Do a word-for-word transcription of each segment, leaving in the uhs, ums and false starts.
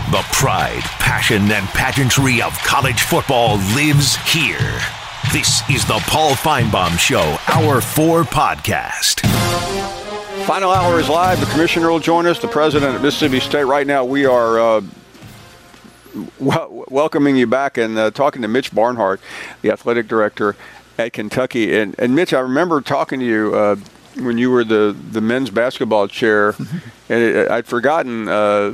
The pride, passion, and pageantry of college football lives here. This is the Paul Finebaum Show, Hour four podcast. Final hour is live. The commissioner will join us, the president of Mississippi State. Right now we are uh, w- welcoming you back and uh, talking to Mitch Barnhart, the athletic director at Kentucky. And, and Mitch, I remember talking to you uh, when you were the, the men's basketball chair, and it, I'd forgotten, uh,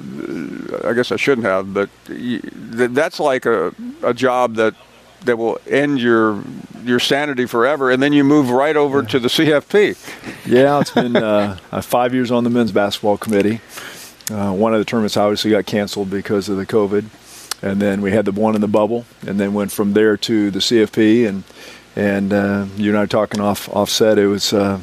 I guess I shouldn't have, but you, th- that's like a, a job that that will end your your sanity forever, and then you move right over yeah. to the C F P. Yeah, it's been uh, five years on the men's basketball committee. Uh, one of the tournaments obviously got canceled because of the COVID, and then we had the one in the bubble, and then went from there to the C F P, and and uh, you and I talking off offset. It was uh,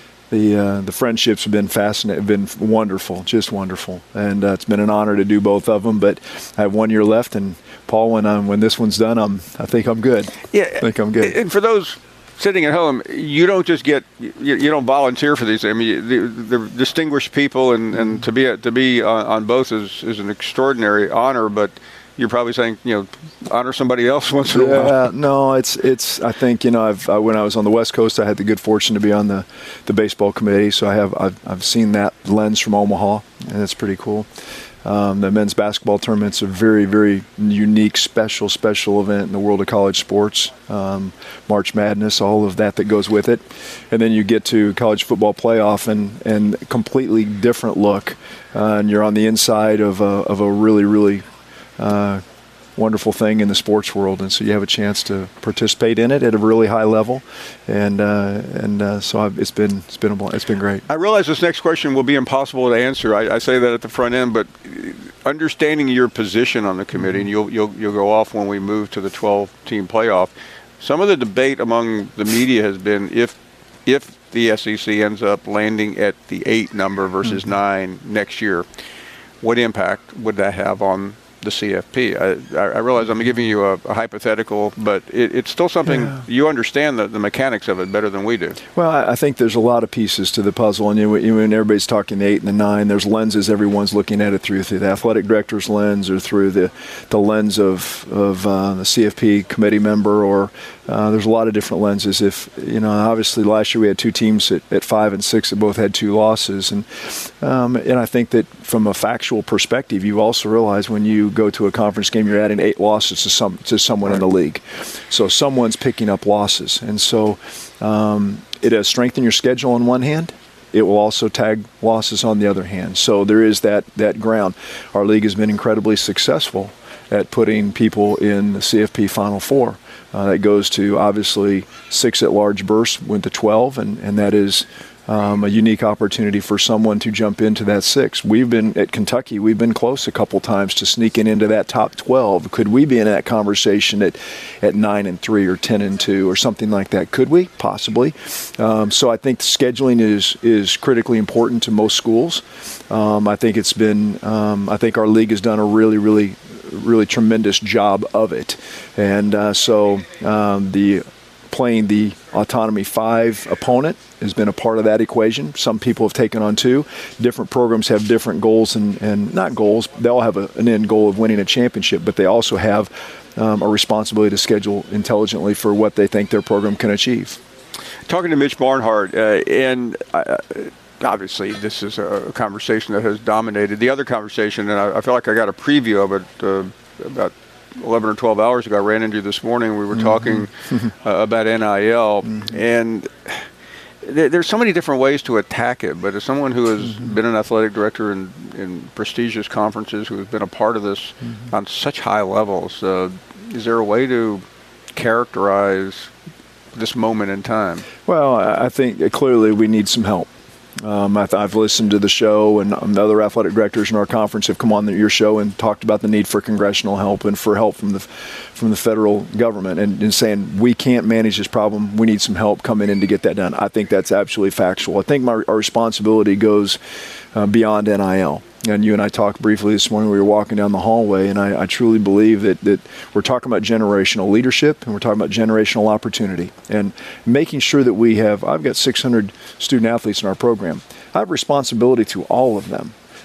the uh, the friendships have been fascinating, have been wonderful, just wonderful, and uh, it's been an honor to do both of them. But I have one year left, and Paul, when I'm, when this one's done, I'm I think I'm good. Yeah, I think I'm good. And for those sitting at home, you don't just get you, you don't volunteer for these. I mean, they're, they're distinguished people, and, and to be to be on, on both is, is an extraordinary honor. But you're probably saying, you know, honor somebody else once in yeah, a while. No, it's it's. I think you know, I've uh, when I was on the West Coast, I had the good fortune to be on the, the baseball committee, so I have I've I've seen that lens from Omaha, and it's pretty cool. Um, the men's basketball tournament's a very, very unique, special, special event in the world of college sports. Um, March Madness, all of that that goes with it. And then you get to college football playoff and, and completely different look. Uh, and you're on the inside of a, of a really, really uh, wonderful thing in the sports world. And so you have a chance to participate in it at a really high level. And uh, and uh, so I've, it's been it's been a, it's been great. I realize this next question will be impossible to answer. I, I say that at the front end, but understanding your position on the committee, and you'll you'll you'll go off when we move to the twelve-team playoff. Some of the debate among the media has been if if the S E C ends up landing at the eight number versus mm-hmm. nine next year, what impact would that have on the C F P? I, I realize I'm giving you a, a hypothetical, but it, it's still something yeah. you understand the, the mechanics of it better than we do. Well, I, I think there's a lot of pieces to the puzzle, and you, you, when everybody's talking the eight and the nine, there's lenses everyone's looking at it through, through the athletic director's lens or through the the lens of of uh, the C F P committee member, or uh, there's a lot of different lenses. If you know, obviously last year we had two teams at, at five and six that both had two losses, and um, and I think that from a factual perspective, you also realize when you go to a conference game, you're adding eight losses to some to someone right. in the league. So someone's picking up losses. And so um, it has strengthened your schedule on one hand. It will also tag losses on the other hand. So there is that, that ground. Our league has been incredibly successful at putting people in the C F P Final Four. Uh, that goes to, obviously, six at-large bursts, went to twelve, and, and that is Um, a unique opportunity for someone to jump into that six. We've been at Kentucky, we've been close a couple times to sneaking into that top twelve. Could we be in that conversation at, at nine and three or ten and two or something like that? Could we? Possibly. Um, so I think scheduling is is critically important to most schools. Um, I think it's been, um, I think our league has done a really, really, really tremendous job of it. And uh, so um, the playing the Autonomy five opponent has been a part of that equation. Some people have taken on two. Different programs have different goals, and, and not goals. They all have a, an end goal of winning a championship, but they also have um, a responsibility to schedule intelligently for what they think their program can achieve. Talking to Mitch Barnhart, uh, and uh, obviously this is a conversation that has dominated the other conversation, and I, I feel like I got a preview of it uh, about eleven or twelve hours ago. I ran into you this morning. We were talking mm-hmm. uh, about N I L, mm-hmm. and th- there's so many different ways to attack it. But as someone who has mm-hmm. been an athletic director in, in prestigious conferences, who has been a part of this mm-hmm. on such high levels, uh, is there a way to characterize this moment in time? Well, I think clearly we need some help. Um, I've, I've listened to the show, and um, the other athletic directors in our conference have come on the, your show and talked about the need for congressional help and for help from the from the federal government, and, and saying we can't manage this problem. We need some help coming in to get that done. I think that's absolutely factual. I think my, our responsibility goes uh, beyond N I L. And you and I talked briefly this morning. We were walking down the hallway, and I, I truly believe that, that we're talking about generational leadership, and we're talking about generational opportunity, and making sure that we have. I've got six hundred student athletes in our program. I have responsibility to all of them,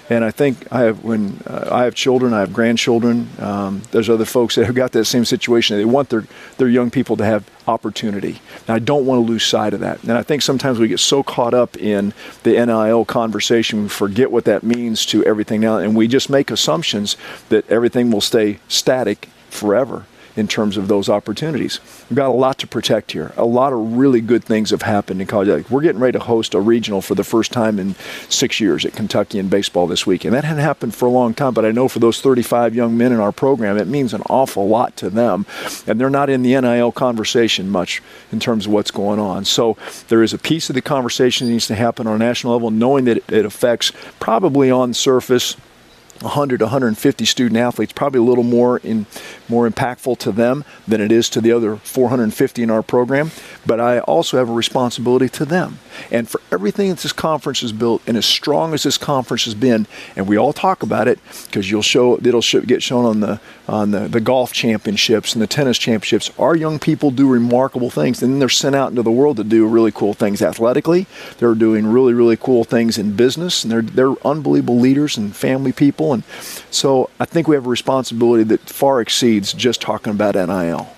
And I think I have when uh, I have children, I have grandchildren. Um, there's other folks that have got that same situation. They want their their young people to have opportunity. And I don't want to lose sight of that. And I think sometimes we get so caught up in the N I L conversation, we forget what that means to everything now, and we just make assumptions that everything will stay static forever in terms of those opportunities. We've got a lot to protect here. A lot of really good things have happened in college. Like, we're getting ready to host a regional for the first time in six years at Kentucky in baseball this week. And that hadn't happened for a long time, but I know for those thirty-five young men in our program, it means an awful lot to them. And they're not in the N I L conversation much in terms of what's going on. So there is a piece of the conversation that needs to happen on a national level, knowing that it, it affects probably on the surface one hundred to one hundred fifty student athletes, probably a little more in more impactful to them than it is to the other four hundred fifty in our program. But I also have a responsibility to them. And for everything that this conference has built, and as strong as this conference has been, and we all talk about it because you'll show it'll show, get shown on the on the, the golf championships and the tennis championships. Our young people do remarkable things, and then they're sent out into the world to do really cool things athletically. They're doing really really cool things in business, and they're they're unbelievable leaders and family people. And so I think we have a responsibility that far exceeds just talking about N I L.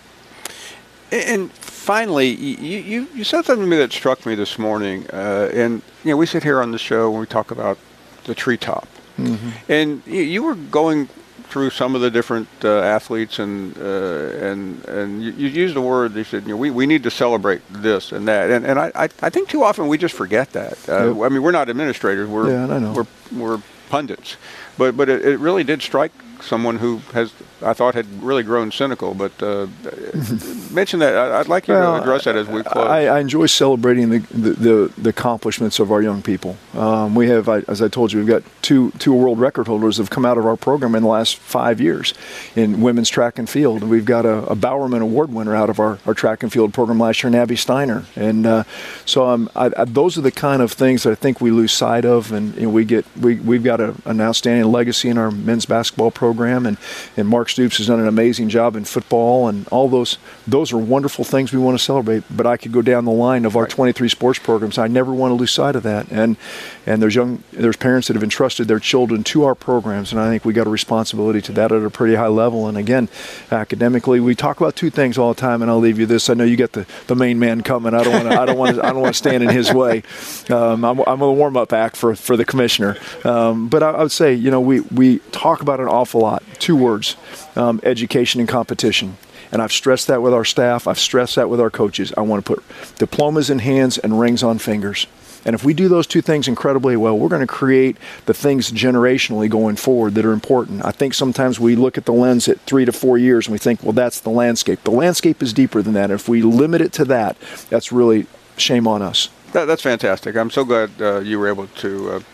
And finally, you, you, you said something to me that struck me this morning. Uh, and, you know, we sit here on the show when we talk about the treetop. Mm-hmm. And you, you were going through some of the different uh, athletes, and uh, and and you, you used the word, they said, you know, we, we need to celebrate this and that. And and I, I, I think too often we just forget that. Uh, yep. I mean, we're not administrators. We're, yeah, I know. we're, we're pundits. But, but it, it really did strike someone who has, I thought, had really grown cynical. But uh, mention that. I'd like you well, to address that as we close. I, I enjoy celebrating the, the, the accomplishments of our young people. Um, we have, I, as I told you, we've got two two world record holders that have come out of our program in the last five years in women's track and field. We've got a, a Bowerman Award winner out of our, our track and field program last year, Abby Steiner. And uh, so um, I, I, those are the kind of things that I think we lose sight of. And you know, we get we we've got a, an outstanding legacy in our men's basketball program, and, and Mark Stoops has done an amazing job in football, and all those those are wonderful things we want to celebrate. But I could go down the line of our right. twenty-three sports programs. I never want to lose sight of that. And and there's young there's parents that have entrusted their children to our programs, and I think we got a responsibility to that at a pretty high level. And again, academically, we talk about two things all the time, and I'll leave you this. I know you got the, the main man coming. I don't want to I don't want to I don't want to stand in his way. Um, I'm I'm a warm up act for for the commissioner. Um, but I, I would say, you know, we we talk about an awful lot. Two words: um, education and competition. And I've stressed that with our staff. I've stressed that with our coaches. I want to put diplomas in hands and rings on fingers. And if we do those two things incredibly well, we're going to create the things generationally going forward that are important. I think sometimes we look at the lens at three to four years and we think, well, that's the landscape. The landscape is deeper than that. If we limit it to that, that's really shame on us. That, that's fantastic. I'm so glad uh, you were able to uh,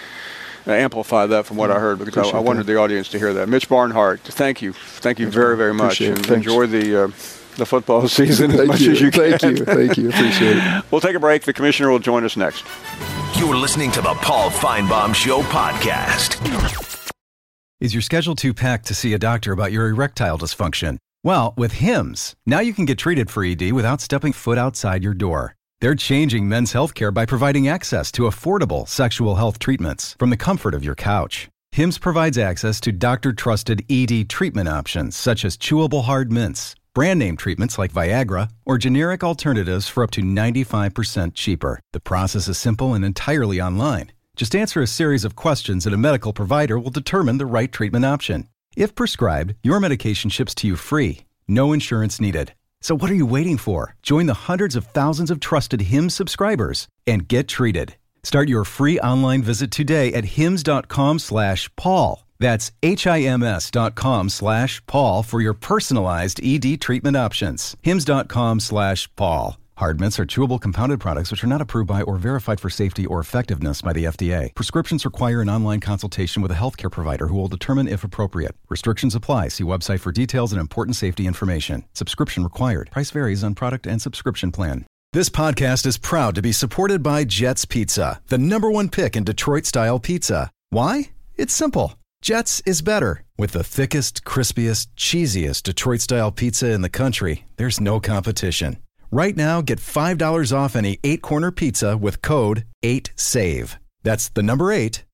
amplify that from what I heard, because I, I wanted the audience to hear that. Mitch Barnhart, thank you. Thank you very, very much. And enjoy the... Uh, the football season as much you. as you can. Thank you. Thank you. Appreciate it. We'll take a break. The commissioner will join us next. You're listening to the Paul Finebaum Show podcast. Is your schedule too packed to see a doctor about your erectile dysfunction? Well, with Hims, now you can get treated for E D without stepping foot outside your door. They're changing men's healthcare by providing access to affordable sexual health treatments from the comfort of your couch. Hims provides access to doctor-trusted E D treatment options such as chewable hard mints, brand name treatments like Viagra, or generic alternatives for up to ninety-five percent cheaper. The process is simple and entirely online. Just answer a series of questions and a medical provider will determine the right treatment option. If prescribed, your medication ships to you free. No insurance needed. So what are you waiting for? Join the hundreds of thousands of trusted Hims subscribers and get treated. Start your free online visit today at hims.com slash Paul. That's H-I-M-S dot com slash Paul for your personalized E D treatment options. Hims.com slash Paul. Hard mints are chewable compounded products which are not approved by or verified for safety or effectiveness by the F D A. Prescriptions require an online consultation with a healthcare provider who will determine if appropriate. Restrictions apply. See website for details and important safety information. Subscription required. Price varies on product and subscription plan. This podcast is proud to be supported by Jets Pizza, the number one pick in Detroit-style pizza. Why? It's simple. Jets is better. With the thickest, crispiest, cheesiest Detroit-style pizza in the country, there's no competition. Right now, get five dollars off any eight-corner pizza with code eight save. That's the number eight,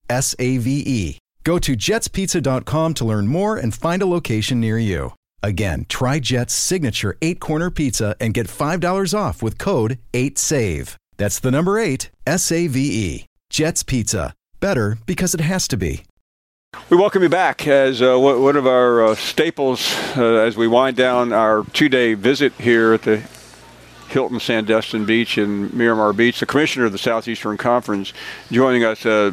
S A V E. Go to jets pizza dot com to learn more and find a location near you. Again, try Jet's signature eight-corner pizza and get five dollars off with code eight save. That's the number eight, S A V E. Jet's Pizza. Better because it has to be. We welcome you back as uh, one of our uh, staples uh, as we wind down our two-day visit here at the Hilton Sandestin Beach in Miramar Beach. The commissioner of the Southeastern Conference joining us. Uh,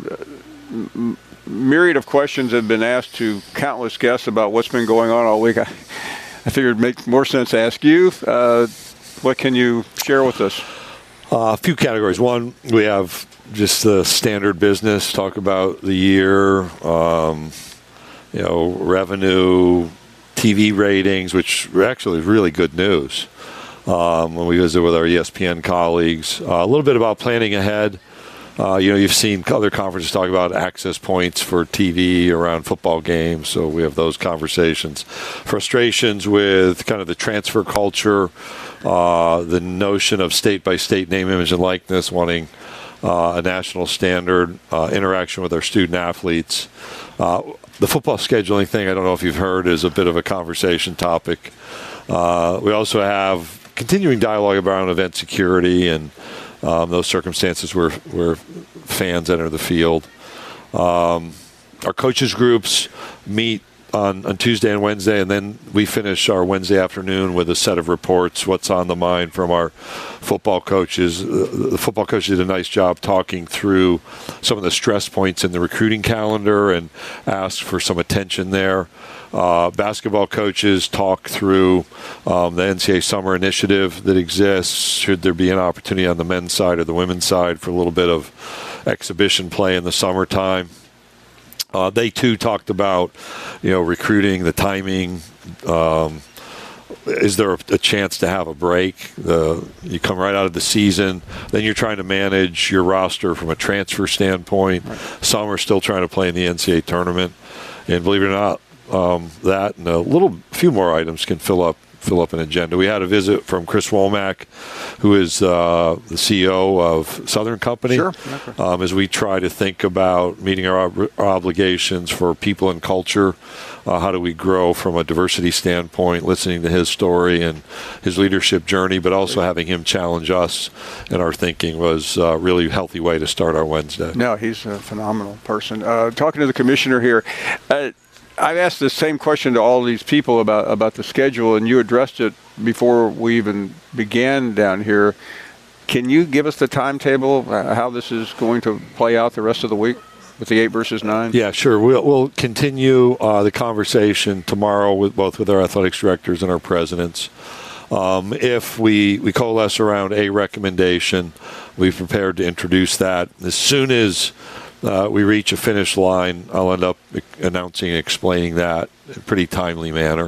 m- myriad of questions have been asked to countless guests about what's been going on all week. I, I figured it'd make more sense to ask you. Uh, what can you share with us? Uh, a few categories. One, we have just the standard business, talk about the year, um, you know, revenue, T V ratings, which actually is really good news um, when we visit with our E S P N colleagues. Uh, a little bit about planning ahead. Uh, you know, you've seen other conferences talk about access points for T V around football games, so we have those conversations. Frustrations with kind of the transfer culture, uh, the notion of state-by-state name, image, and likeness, wanting uh, a national standard, uh, interaction with our student athletes. Uh, the football scheduling thing, I don't know if you've heard, is a bit of a conversation topic. Uh, we also have continuing dialogue around event security and Um, those circumstances where, where fans enter the field. Um, our coaches groups meet on, on Tuesday and Wednesday, and then we finish our Wednesday afternoon with a set of reports, what's on the mind from our football coaches. The, the football coaches did a nice job talking through some of the stress points in the recruiting calendar and asked for some attention there. Uh, basketball coaches talk through um, the N C double A Summer Initiative that exists. Should there be an opportunity on the men's side or the women's side for a little bit of exhibition play in the summertime? Uh, they, too, talked about, you know, recruiting, the timing. Um, is there a, a chance to have a break? The, you come right out of the season. Then you're trying to manage your roster from a transfer standpoint. Right. Some are still trying to play in the N C double A tournament. And believe it or not, Um, that and a little few more items can fill up fill up an agenda. We had a visit from Chris Womack, who is uh, the C E O of Southern Company, sure. um, as we try to think about meeting our, ob- our obligations for people and culture. Uh, how do we grow from a diversity standpoint, listening to his story and his leadership journey, but also having him challenge us in our thinking was a really healthy way to start our Wednesday. No, he's a phenomenal person. Uh, talking to the commissioner here, uh, I've asked the same question to all these people about, about the schedule, and you addressed it before we even began down here. Can you give us the timetable, uh, how this is going to play out the rest of the week with the eight versus nine? Yeah, sure. We'll, we'll continue uh, the conversation tomorrow with both with our athletics directors and our presidents. Um, if we, we coalesce around a recommendation, we've prepared to introduce that. As soon as Uh, we reach a finish line, I'll end up announcing and explaining that in a pretty timely manner.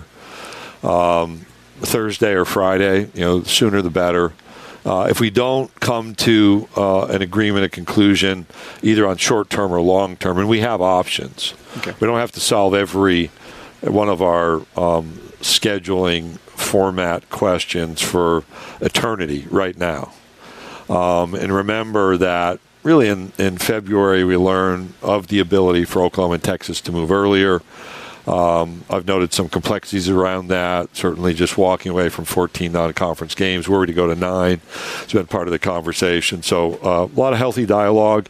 Um, Thursday or Friday, you know, the sooner the better. Uh, if we don't come to uh, an agreement, a conclusion, either on short-term or long-term, and we have options. Okay. We don't have to solve every one of our um, scheduling format questions for eternity right now. Um, and remember that really in, in February we learned of the ability for Oklahoma and Texas to move earlier. Um, I've noted some complexities around that. Certainly just walking away from fourteen non-conference games, worried to go to nine. It's been part of the conversation. So uh, a lot of healthy dialogue.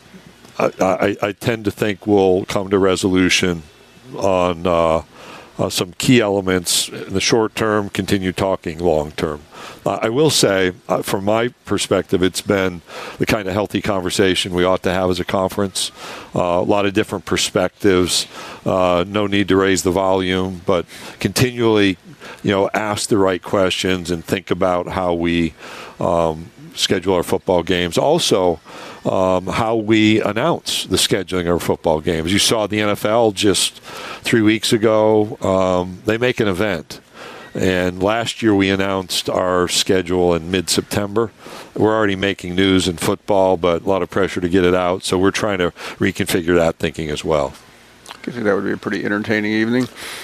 I, I, I tend to think we'll come to resolution on uh, uh, some key elements in the short term, continue talking long term. Uh, I will say, uh, from my perspective, it's been the kind of healthy conversation we ought to have as a conference. Uh, a lot of different perspectives. Uh, no need to raise the volume, but continually, you know, ask the right questions and think about how we um, schedule our football games. Also, um, how we announce the scheduling of our football games. You saw the N F L just three weeks ago. Um, they make an event. And last year we announced our schedule in mid-September. We're already making news in football, but a lot of pressure to get it out. So we're trying to reconfigure that thinking as well. I think that would be a pretty entertaining evening.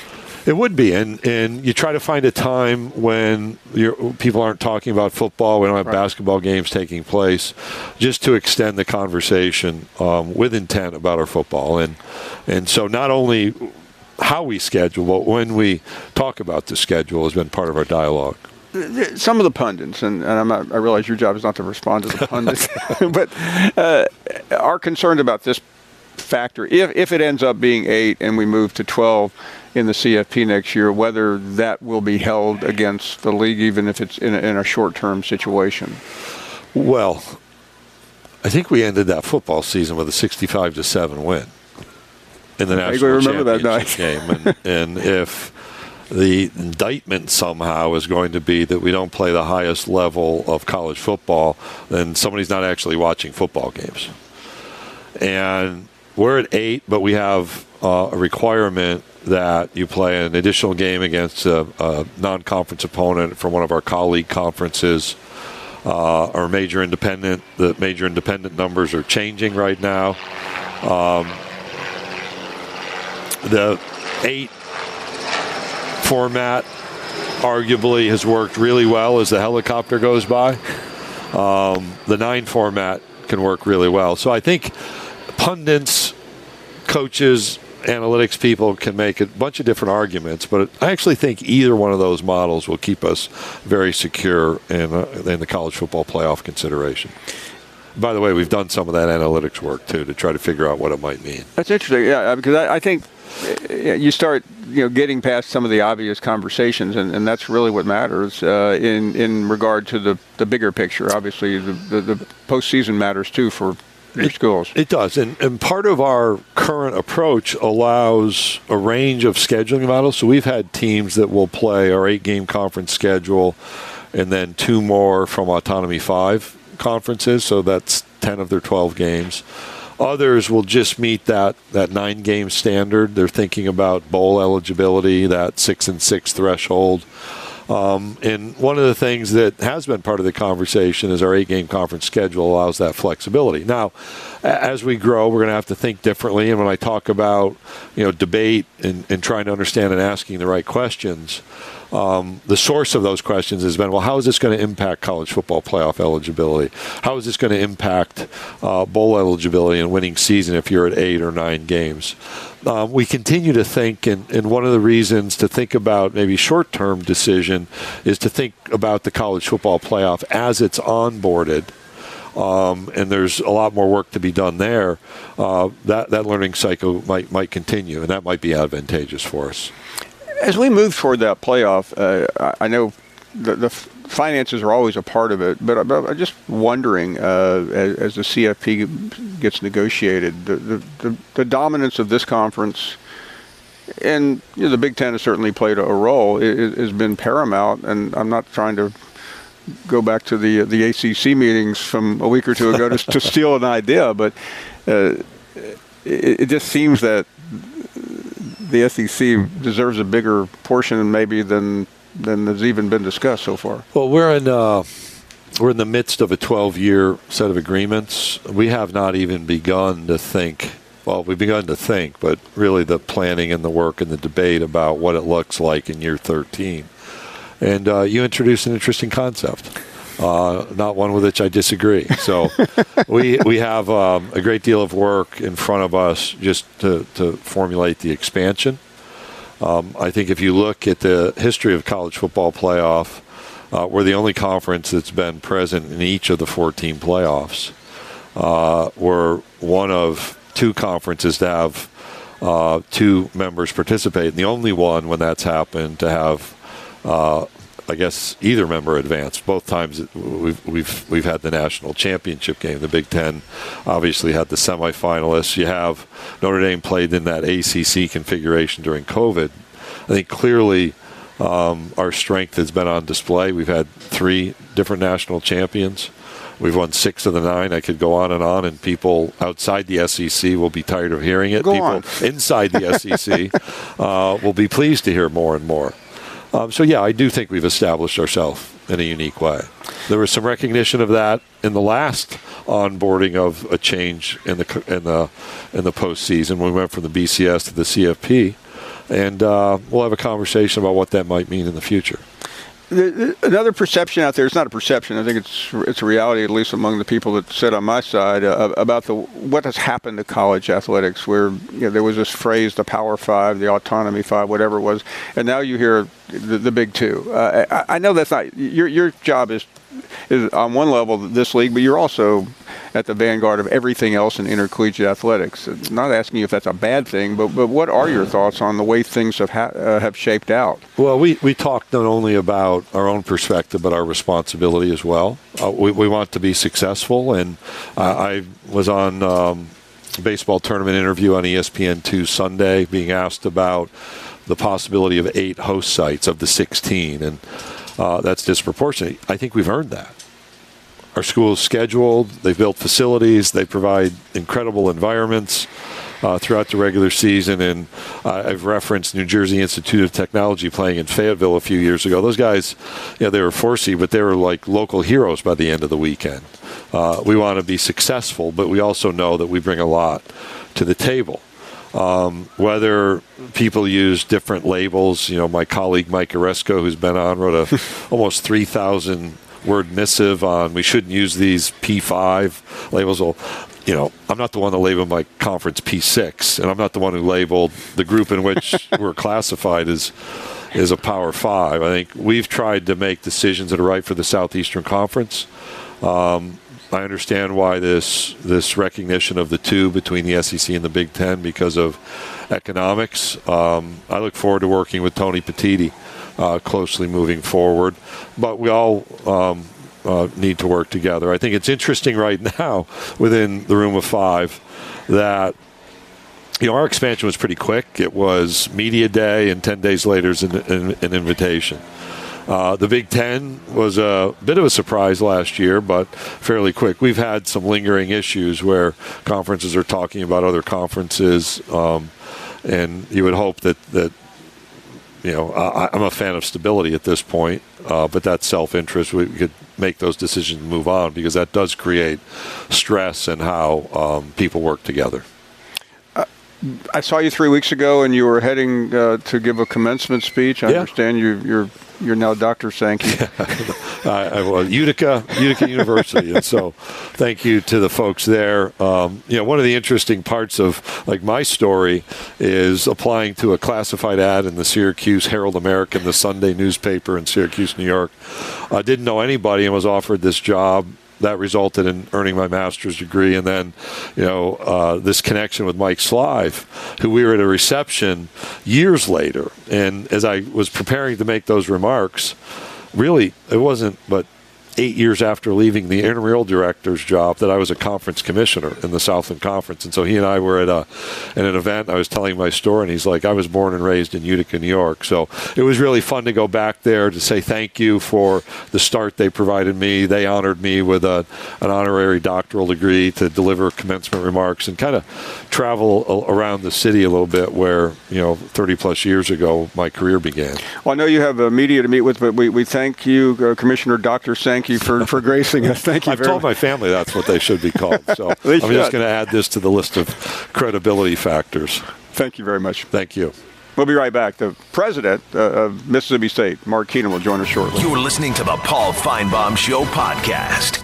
It would be, and and you try to find a time when you're, people aren't talking about football. We don't have right. basketball games taking place, just to extend the conversation um, with intent about our football. And and so not only how we schedule, but when we talk about the schedule has been part of our dialogue. Some of the pundits, and, and I'm not, I realize your job is not to respond to the pundits, but uh, are concerned about this factor. If if it ends up being eight and we move to twelve in the C F P next year, whether that will be held against the league, even if it's in a, in a short-term situation. Well, I think we ended that football season with a sixty-five to seven win in the national championship game, and, and if the indictment somehow is going to be that we don't play the highest level of college football, then somebody's not actually watching football games. And we're at eight, but we have uh, a requirement that you play an additional game against a, a non-conference opponent from one of our colleague conferences. Uh, our major independent, the major independent numbers are changing right now. Um, the eight format arguably has worked really well as the helicopter goes by. Um, the nine format can work really well. So I think pundits, coaches, analytics people can make a bunch of different arguments, but I actually think either one of those models will keep us very secure in, uh, in the college football playoff consideration. By the way, we've done some of that analytics work, too, to try to figure out what it might mean. That's interesting, yeah, because I, I think you start, you know, getting past some of the obvious conversations, and, and that's really what matters uh, in in regard to the, the bigger picture. Obviously, the, the, the postseason matters, too, for your it, schools. It does, and, and part of our current approach allows a range of scheduling models. So we've had teams that will play our eight-game conference schedule and then two more from Autonomy five conferences, so that's ten of their twelve games. Others will just meet that, that nine-game standard. They're thinking about bowl eligibility, that six and six threshold. Um, and one of the things that has been part of the conversation is our eight-game conference schedule allows that flexibility. Now, as we grow, we're going to have to think differently. And when I talk about, you know, debate and, and trying to understand and asking the right questions, Um, the source of those questions has been, well, how is this going to impact college football playoff eligibility? How is this going to impact uh, bowl eligibility and winning season if you're at eight or nine games? Um, we continue to think, and, and one of the reasons to think about maybe short-term decision is to think about the college football playoff as it's onboarded. Um, and there's a lot more work to be done there. Uh, that, that learning cycle might, might continue, and that might be advantageous for us. As we move toward that playoff, uh, I know the, the finances are always a part of it, but, but I'm just wondering, uh, as, as the C F P gets negotiated, the, the, the, the dominance of this conference, and you know, the Big Ten has certainly played a role, it, has been paramount, and I'm not trying to go back to the the A C C meetings from a week or two ago to, to steal an idea, but uh, it, it just seems that the S E C deserves a bigger portion maybe than than has even been discussed so far. Well, we're in uh, we're in the midst of a twelve-year set of agreements. We have not even begun to think. Well, we've begun to think, but really the planning and the work and the debate about what it looks like in year thirteen. And uh, you introduced an interesting concept. Uh, not one with which I disagree. So we we have um, a great deal of work in front of us just to, to formulate the expansion. Um, I think if you look at the history of college football playoff, uh, we're the only conference that's been present in each of the fourteen playoffs. Uh, we're one of two conferences to have uh, two members participate, and the only one when that's happened to have uh, I guess either member advanced. Both times we've we've we've had the national championship game. The Big Ten obviously had the semifinalists. You have Notre Dame played in that A C C configuration during COVID. I think clearly um, our strength has been on display. We've had three different national champions. We've won six of the nine. I could go on and on, and people outside the S E C will be tired of hearing it. Go people on. inside the S E C uh, will be pleased to hear more and more. Um, so, yeah, I do think we've established ourselves in a unique way. There was some recognition of that in the last onboarding of a change in the in the in the postseason when we went from the B C S to the C F P. and uh, we'll have a conversation about what that might mean in the future. Another perception out there, it's not a perception, I think it's it's a reality, at least among the people that sit on my side, uh, about the what has happened to college athletics, where you know, there was this phrase, the Power Five, the Autonomy Five, whatever it was, and now you hear the, the Big Two. Uh, I, I know that's not, your your job is, is on one level this league, but you're also at the vanguard of everything else in intercollegiate athletics. I'm not asking you if that's a bad thing, but but what are your thoughts on the way things have ha- uh, have shaped out? Well, we, we talked not only about our own perspective, but our responsibility as well. Uh, we, we want to be successful, and uh, I was on um, a baseball tournament interview on E S P N two Sunday being asked about the possibility of eight host sites of the sixteen, and uh, that's disproportionate. I think we've earned that. Our school is scheduled, they've built facilities, they provide incredible environments uh, throughout the regular season, and uh, I've referenced New Jersey Institute of Technology playing in Fayetteville a few years ago. Those guys, you know, they were four seed, but they were like local heroes by the end of the weekend. Uh, we want to be successful, but we also know that we bring a lot to the table. Um, whether people use different labels, you know, my colleague Mike Oresco, who's been on, wrote a almost three thousand word missive on we shouldn't use these P five labels. Well, you know, I'm not the one that labeled my conference P six, and I'm not the one who labeled the group in which we're classified as is a Power Five. I think we've tried to make decisions that are right for the Southeastern Conference. Um, I understand why this this recognition of the two between the S E C and the Big Ten because of economics. Um, I look forward to working with Tony Petitti uh, closely moving forward, but we all um, uh, need to work together. I think it's interesting right now within the Room of Five that you know our expansion was pretty quick. It was media day, and ten days later is an, an, an invitation. Uh, the Big Ten was a bit of a surprise last year, but fairly quick. We've had some lingering issues where conferences are talking about other conferences, um, and you would hope that, that you know, I, I'm a fan of stability at this point, uh, but that's self-interest. We could make those decisions and move on because that does create stress in how um, people work together. I saw you three weeks ago, and you were heading uh, to give a commencement speech. I yeah. understand you, you're you're now Doctor Sankey. Yeah. I, I well, Utica, Utica University, and so thank you to the folks there. Um, you know, one of the interesting parts of like my story is applying to a classified ad in the Syracuse Herald American, the Sunday newspaper in Syracuse, New York. I didn't know anybody and was offered this job. That resulted in earning my master's degree, and then, you know, uh, this connection with Mike Slive, who we were at a reception years later. And as I was preparing to make those remarks, really, it wasn't but eight years after leaving the intramural director's job that I was a conference commissioner in the Southland Conference. And so he and I were at a at an event. I was telling my story, and he's like, I was born and raised in Utica, New York. So it was really fun to go back there to say thank you for the start they provided me. They honored me with a, an honorary doctoral degree to deliver commencement remarks and kind of travel around the city a little bit where, you know, thirty plus years ago my career began. Well, I know you have uh, media to meet with, but we, we thank you, uh, Commissioner Doctor Sankey, for, for gracing us. Thank you I've very told much. my family that's what they should be called. So I'm should. just going to add this to the list of credibility factors. Thank you very much. Thank you. We'll be right back. The president uh, of Mississippi State, Mark Keenan, will join us shortly. You're listening to the Paul Feinbaum Show podcast.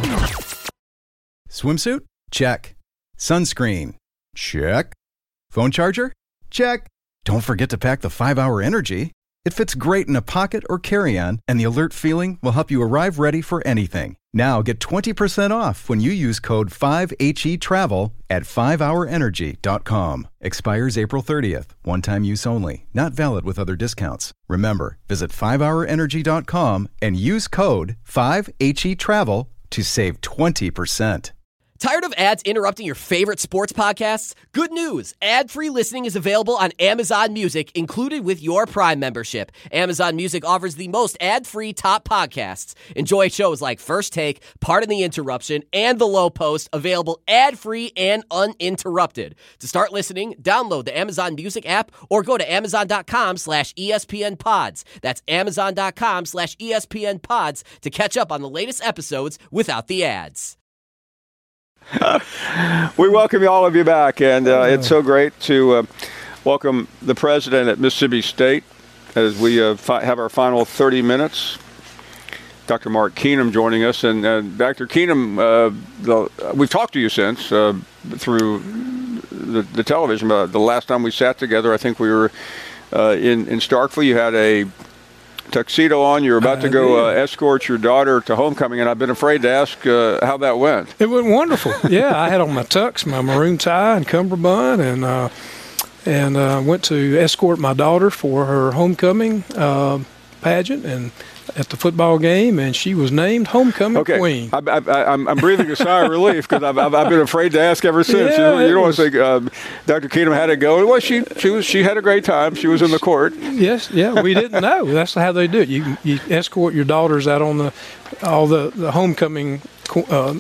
Swimsuit? Check. Sunscreen? Check. Phone charger? Check. Don't forget to pack the five hour Energy. It fits great in a pocket or carry-on, and the alert feeling will help you arrive ready for anything. Now get twenty percent off when you use code five H E travel at five hour energy dot com. Expires April thirtieth. One-time use only. Not valid with other discounts. Remember, visit five hour energy dot com and use code five H E travel to save twenty percent. Tired of ads interrupting your favorite sports podcasts? Good news! Ad-free listening is available on Amazon Music, included with your Prime membership. Amazon Music offers the most ad-free top podcasts. Enjoy shows like First Take, Pardon the Interruption, and The Low Post, available ad-free and uninterrupted. To start listening, download the Amazon Music app or go to amazon.com slash ESPN pods. That's amazon.com slash ESPN pods to catch up on the latest episodes without the ads. We welcome all of you back, and uh, it's so great to uh, welcome the president at Mississippi State as we uh, fi- have our final thirty minutes. Doctor Mark Keenum joining us. And uh, Doctor Keenum, uh, the, we've talked to you since uh, through the, the television. But the last time we sat together, I think we were uh, in, in Starkville. You had a tuxedo on. You were about I to go uh, escort your daughter to homecoming, and I've been afraid to ask uh, how that went. It went wonderful. Yeah, I had on my tux, my maroon tie and cummerbund, and uh, and uh, went to escort my daughter for her homecoming uh, pageant and at the football game, and she was named homecoming okay. queen. I, I, I'm, I'm breathing a sigh of relief because I've, I've, I've been afraid to ask ever since. Yeah, you, you don't was, want to say um, Doctor Keenum had to go. Well, she she was she had a great time. She was in the court. Yes, yeah, we didn't know. That's how they do it. You you escort your daughters out on the all the, the homecoming uh,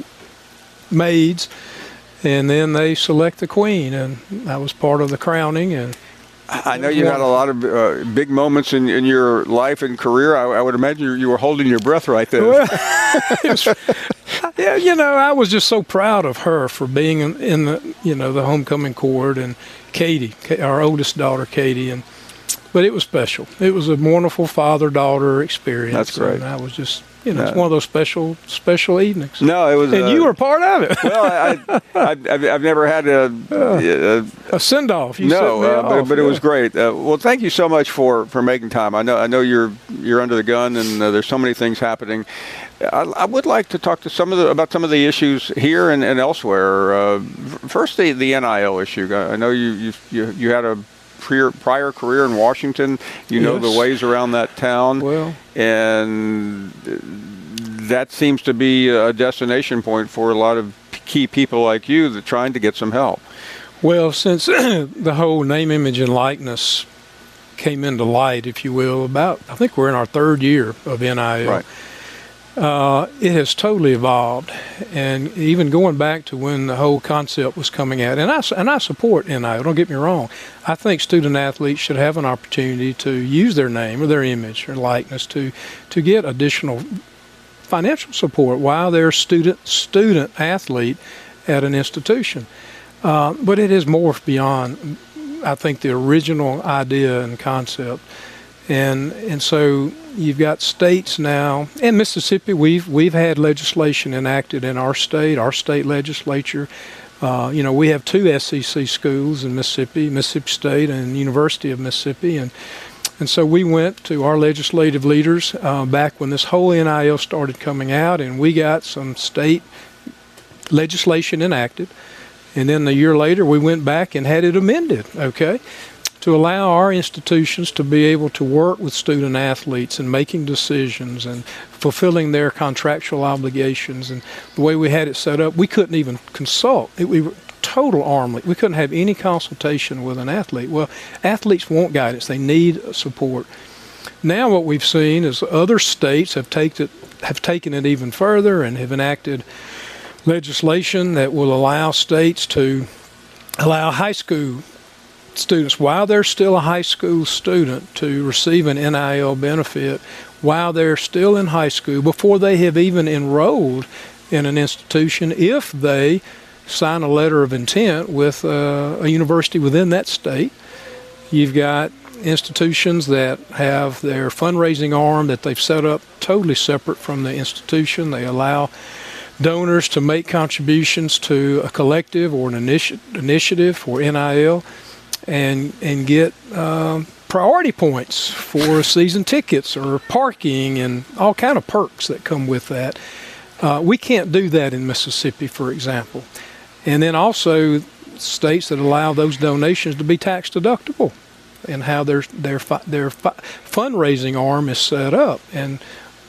maids, and then they select the queen, and that was part of the crowning. And I know you had a lot of uh, big moments in, in your life and career. I, I would imagine you, you were holding your breath right there. Well, was, yeah, you know, I was just so proud of her for being in, in the, you know, the homecoming court, and Katie, our oldest daughter, Katie, and but it was special. It was a wonderful father-daughter experience. That's great. And I was just, you know, it's one of those special, special evenings. No, it was, and uh, you were part of it. Well, I, I, I've, I've never had a uh, a, a send-off. You no, uh, but, off, but yeah. it was great. Uh, well, thank you so much for, for making time. I know I know you're you're under the gun, and uh, there's so many things happening. I, I would like to talk to some of the about some of the issues here and, and elsewhere. Uh, first, the, the N I L issue. I know you you you, you had a prior, prior career in Washington. You know yes. the ways around that town. Well, and that seems to be a destination point for a lot of key people like you that are trying to get some help. Well, since the whole name, image, and likeness came into light, if you will, about, I think we're in our third year of N I L. Right. Uh, it has totally evolved, and even going back to when the whole concept was coming out, and I, and I support N I L, don't get me wrong. I think student athletes should have an opportunity to use their name or their image or likeness to, to get additional financial support while they're student student athlete at an institution. Uh, but it has morphed beyond, I think, the original idea and concept. And and so you've got states now, and Mississippi, we've we've had legislation enacted in our state, our state legislature. Uh, you know, we have two S E C schools in Mississippi, Mississippi State and University of Mississippi, and and so we went to our legislative leaders uh, back when this whole N I L started coming out, and we got some state legislation enacted. And then a year later, we went back and had it amended, okay, to allow our institutions to be able to work with student athletes and making decisions and fulfilling their contractual obligations. And the way we had it set up, we couldn't even consult. It, we were total arm length. We couldn't have any consultation with an athlete. Well, athletes want guidance. They need support. Now what we've seen is other states have, take it, have taken it even further and have enacted legislation that will allow states to allow high school students, while they're still a high school student, to receive an N I L benefit while they're still in high school before they have even enrolled in an institution if they sign a letter of intent with uh, a university within that state. You've got institutions that have their fundraising arm that they've set up totally separate from the institution. They allow donors to make contributions to a collective or an initi- initiative for N I L and and get um, priority points for season tickets or parking and all kind of perks that come with that. Uh, we can't do that in Mississippi, for example. And then also states that allow those donations to be tax deductible and how their their their fundraising arm is set up. And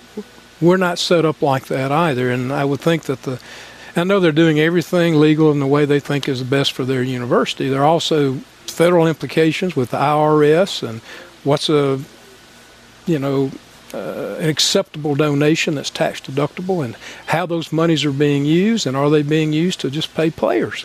we're not set up like that either. And I would think that the, I know they're doing everything legal in the way they think is the best for their university. There are also federal implications with the I R S and what's a, you know, uh, an acceptable donation that's tax deductible and how those monies are being used and are they being used to just pay players.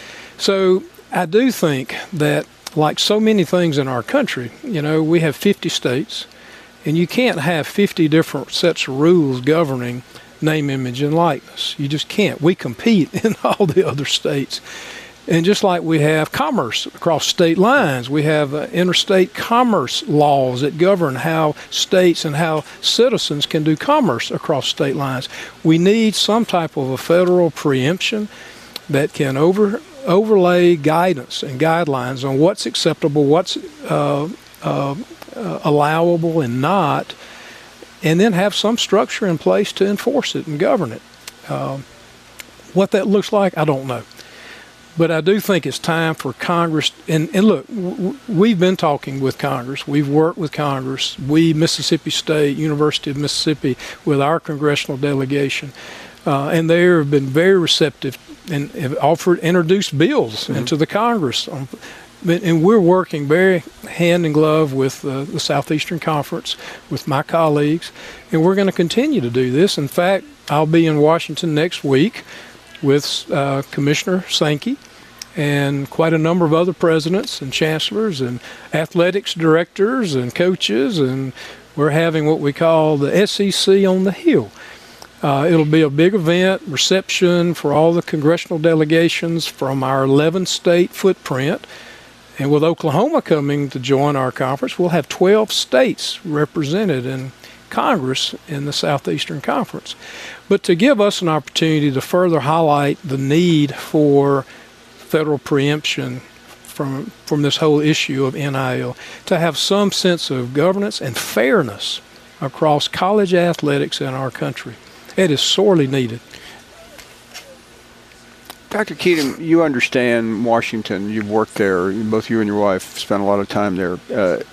So I do think that, like so many things in our country, you know, we have fifty states. And you can't have fifty different sets of rules governing name, image, and likeness. You just can't. We compete in all the other states. And just like we have commerce across state lines, we have uh, interstate commerce laws that govern how states and how citizens can do commerce across state lines. We need some type of a federal preemption that can over overlay guidance and guidelines on what's acceptable, what's uh, uh, uh, allowable and not, and then have some structure in place to enforce it and govern it. Uh, what that looks like, I don't know. But I do think it's time for Congress, and, and look, w- we've been talking with Congress. We've worked with Congress. We, Mississippi State, University of Mississippi, with our congressional delegation, uh, and they have been very receptive and have offered, introduced bills mm-hmm. into the Congress. On, and we're working very hand in glove with uh, the Southeastern Conference, with my colleagues, and we're going to continue to do this. In fact, I'll be in Washington next week with uh, Commissioner Sankey and quite a number of other presidents and chancellors and athletics directors and coaches, and we're having what we call the S E C on the Hill. Uh, it'll be a big event, reception for all the congressional delegations from our eleven state footprint. And with Oklahoma coming to join our conference, we'll have twelve states represented in Congress in the Southeastern Conference. But to give us an opportunity to further highlight the need for federal preemption from from this whole issue of N I L, to have some sense of governance and fairness across college athletics in our country. It is sorely needed. Doctor Keating, you understand Washington. You've worked there. Both you and your wife spent a lot of time there. Uh,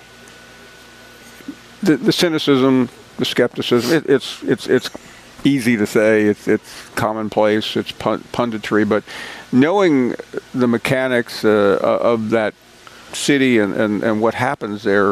the, the cynicism, the skepticism, it, it's it's it's easy to say, it's it's commonplace, it's punditry, but knowing the mechanics uh, of that city and, and, and what happens there,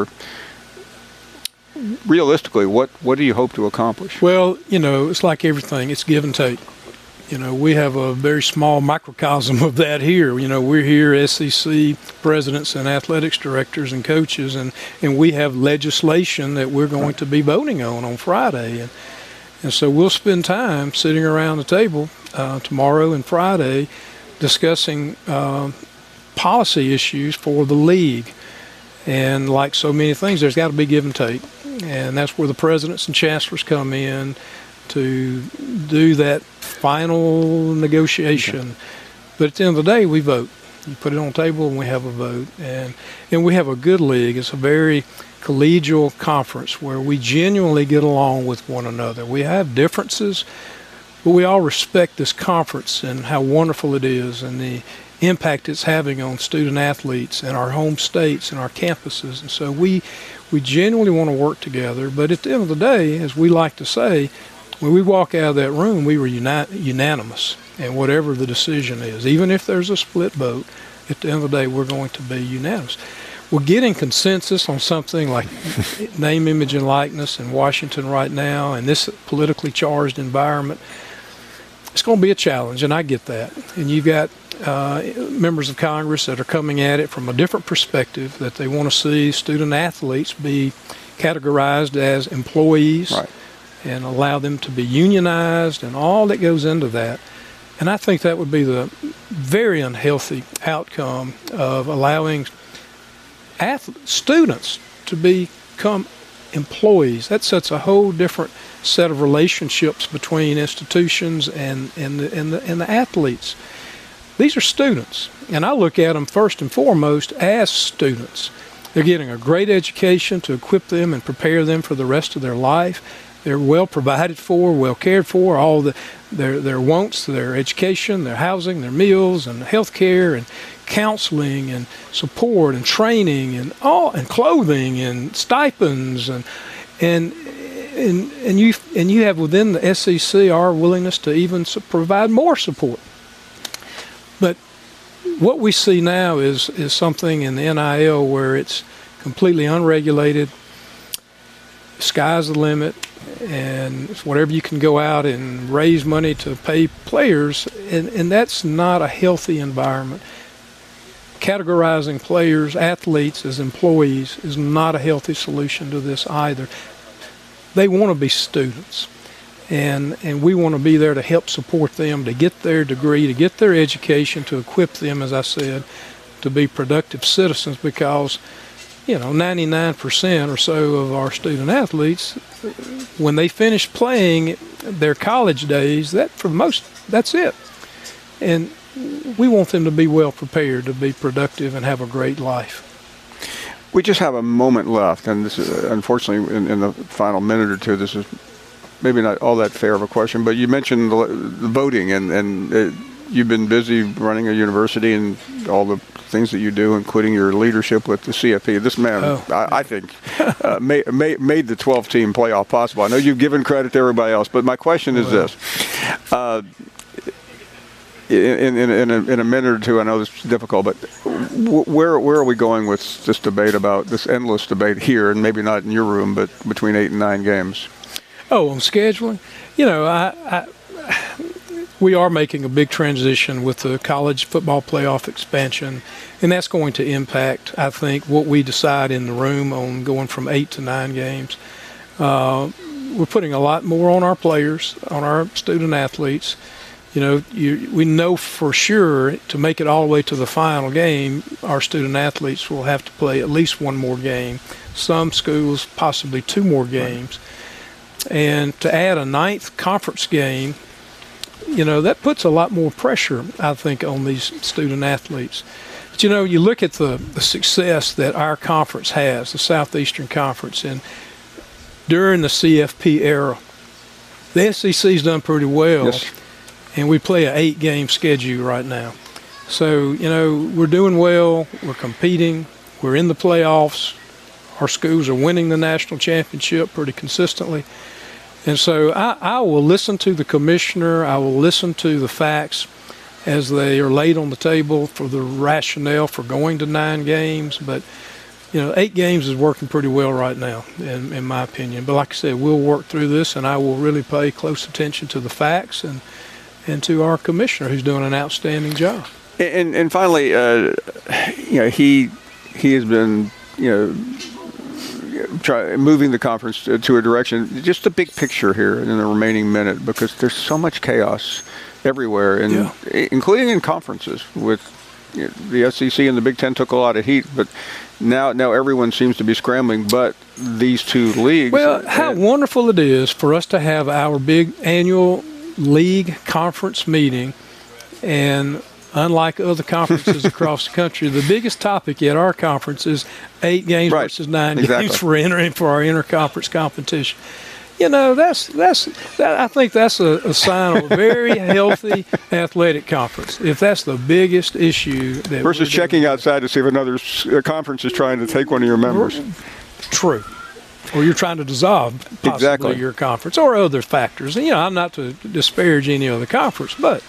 realistically, what, what do you hope to accomplish? Well, you know, it's like everything, it's give and take. You know, we have a very small microcosm of that here. You know, we're here, S E C presidents and athletics directors and coaches, and, and we have legislation that we're going to be voting on on Friday. And, and so we'll spend time sitting around the table uh, tomorrow and Friday discussing uh, policy issues for the league. And like so many things, there's got to be give and take. And that's where the presidents and chancellors come in to do that final negotiation. Okay. But at the end of the day, we vote. You put it on the table and we have a vote. And and we have a good league. It's a very collegial conference where we genuinely get along with one another. We have differences, but we all respect this conference and how wonderful it is and the impact it's having on student athletes and our home states and our campuses. And so we we genuinely want to work together. But at the end of the day, as we like to say, when we walk out of that room, we were uni- unanimous in whatever the decision is. Even if there's a split vote, at the end of the day, we're going to be unanimous. We're getting consensus on something like name, image, and likeness in Washington right now, and this politically charged environment. It's going to be a challenge, and I get that. And you've got uh, members of Congress that are coming at it from a different perspective, that they want to see student athletes be categorized as employees. Right. And allow them to be unionized and all that goes into that. And I think that would be the very unhealthy outcome of allowing athletes, students to become employees. That sets a whole different set of relationships between institutions and, and, the, and, the, and the athletes. These are students, and I look at them first and foremost as students. They're getting a great education to equip them and prepare them for the rest of their life. They're well provided for, well cared for, all the their their wants, their education, their housing, their meals, and health care, and counseling, and support, and training, and all, and clothing, and stipends, and and and and you and you have within the S E C our willingness to even provide more support. But what we see now is is something in the N I L where it's completely unregulated. Sky's the limit. And whatever you can go out and raise money to pay players, and, and that's not a healthy environment. Categorizing players, athletes as employees is not a healthy solution to this either. They want to be students. And and we want to be there to help support them, to get their degree, to get their education, to equip them, as I said, to be productive citizens, because, you know, ninety-nine percent or so of our student athletes, when they finish playing their college days, that for most, that's it. And we want them to be well prepared, to be productive and have a great life. We just have a moment left, and this is, unfortunately, in, in the final minute or two, this is maybe not all that fair of a question, but you mentioned the, the voting, and, and it, you've been busy running a university and all the things that you do, including your leadership with the C F P. This man, oh. I, I think, uh, made, made, made the twelve-team playoff possible. I know you've given credit to everybody else, but my question is well. this. Uh, in, in, in, a, in a minute or two, I know this is difficult, but where where are we going with this debate about, this endless debate here, and maybe not in your room, but between eight and nine games? Oh, on scheduling? You know, I, I, we are making a big transition with the college football playoff expansion, and that's going to impact, I think, what we decide in the room on going from eight to nine games. Uh, we're putting a lot more on our players, on our student athletes. You know, you, we know for sure to make it all the way to the final game, our student athletes will have to play at least one more game. Some schools, possibly two more games. And to add a ninth conference game, you know, that puts a lot more pressure, I think, on these student athletes. But, you know, you look at the, the success that our conference has, the Southeastern Conference, and during the C F P era, the S E C's done pretty well. Yes. And we play an eight-game schedule right now. So, you know, we're doing well. We're competing. We're in the playoffs. Our schools are winning the national championship pretty consistently. And so I, I will listen to the commissioner. I will listen to the facts as they are laid on the table for the rationale for going to nine games. But, you know, eight games is working pretty well right now, in, in my opinion. But like I said, we'll work through this, and I will really pay close attention to the facts and and to our commissioner, who's doing an outstanding job. And and finally, uh, you know, he he has been, you know, try moving the conference to, to a direction. Just a big picture here in the remaining minute, because there's so much chaos everywhere, and yeah. including in conferences. With you know, the S E C and the Big Ten took a lot of heat, but now now everyone seems to be scrambling. But these two leagues. Well, how and, wonderful it is for us to have our big annual league conference meeting, and unlike other conferences across the country, the biggest topic at our conference is eight games right. versus nine exactly. games for entering for our interconference competition. You know, that's that's that, I think that's a, a sign of a very healthy athletic conference. If that's the biggest issue that versus checking outside to see if another conference is trying to take one of your members. True. Or you're trying to dissolve possibly exactly. your conference, or other factors. And, you know, I'm not to disparage any other conference, but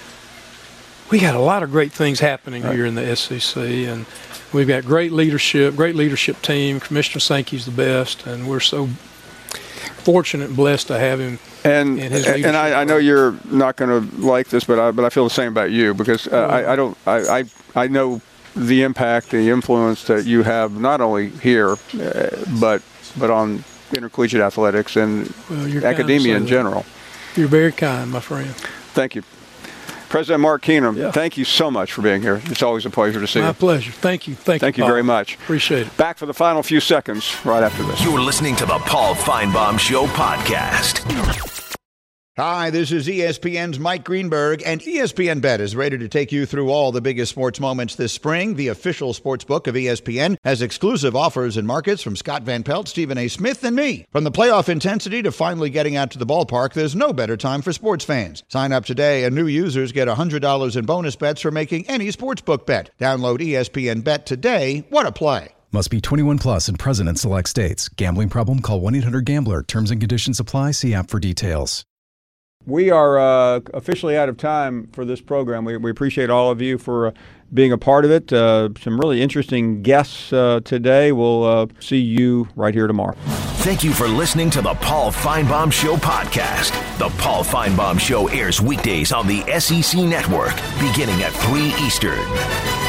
we got a lot of great things happening right. here in the S E C, and we've got great leadership, great leadership team. Commissioner Sankey's the best, and we're so fortunate and blessed to have him. And in his leadership. And I, I know you're not going to like this, but I but I feel the same about you, because uh, well, I, I don't I, I I know the impact, the influence that you have not only here, uh, but but on intercollegiate athletics and well, academia in general. You're very kind, my friend. Thank you. President Mark Keenum, yeah. thank you so much for being here. It's always a pleasure to see my you. My pleasure. Thank you. Thank, thank you, you Paul. very much. Appreciate it. Back for the final few seconds right after this. You're listening to the Paul Feinbaum Show podcast. Hi, this is E S P N's Mike Greenberg, and E S P N Bet is ready to take you through all the biggest sports moments this spring. The official sports book of E S P N has exclusive offers and markets from Scott Van Pelt, Stephen A. Smith, and me. From the playoff intensity to finally getting out to the ballpark, there's no better time for sports fans. Sign up today, and new users get one hundred dollars in bonus bets for making any sportsbook bet. Download E S P N Bet today. What a play. Must be twenty-one plus and present in select states. Gambling problem? Call one eight hundred gambler. Terms and conditions apply. See app for details. We are uh, officially out of time for this program. We, we appreciate all of you for uh, being a part of it. Uh, some really interesting guests uh, today. We'll uh, see you right here tomorrow. Thank you for listening to the Paul Feinbaum Show podcast. The Paul Feinbaum Show airs weekdays on the S E C Network beginning at three Eastern.